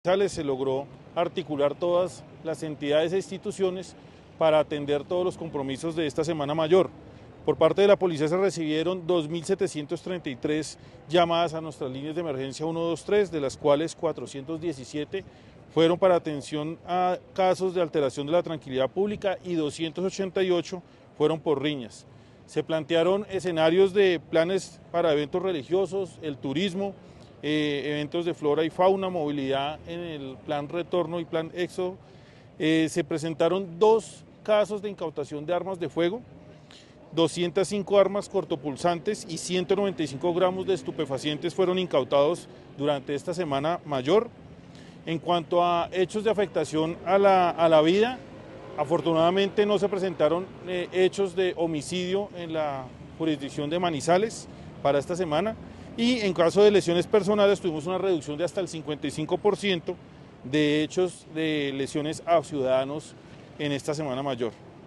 Se logró articular todas las entidades e instituciones para atender todos los compromisos de esta Semana Mayor. Por parte de la policía se recibieron 2.733 llamadas a nuestras líneas de emergencia 123, de las cuales 417 fueron para atención a casos de alteración de la tranquilidad pública y 288 fueron por riñas. Se plantearon escenarios de planes para eventos religiosos, el turismo, eventos de flora y fauna, movilidad en el plan retorno y plan éxodo. Se presentaron 2 casos de incautación de armas de fuego, 205 armas cortopulsantes y 195 gramos de estupefacientes fueron incautados durante esta Semana Mayor. En cuanto a hechos de afectación a la vida, afortunadamente no se presentaron hechos de homicidio en la jurisdicción de Manizales para esta semana, y en caso de lesiones personales tuvimos una reducción de hasta el 55% de hechos de lesiones a ciudadanos en esta Semana Mayor.